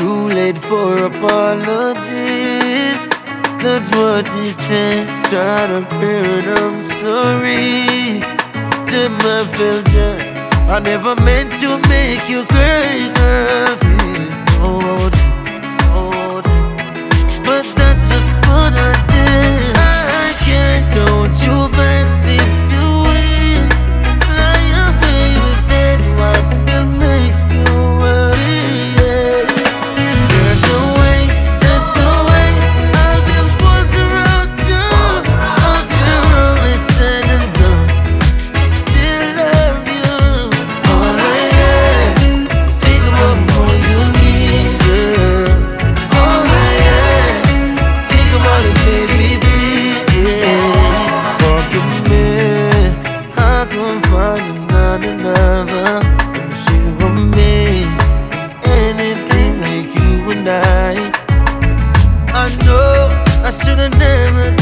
too late for apologies. That's what he said. Try to fear it, I'm sorry. Jim, I felt that I never meant to make you cry, girl. Please don't. But that's just what I did. I can't, don't you bend if you win. Fly away with that, what will make you worry? There's no way I'll build walls around you until all is said and done. Still love you. All I ask, think about before you leave, girl. All I ask, think about it, baby, please, yeah. Forgive me, I couldn't find another lover, and she will make anything like you and I know I should've never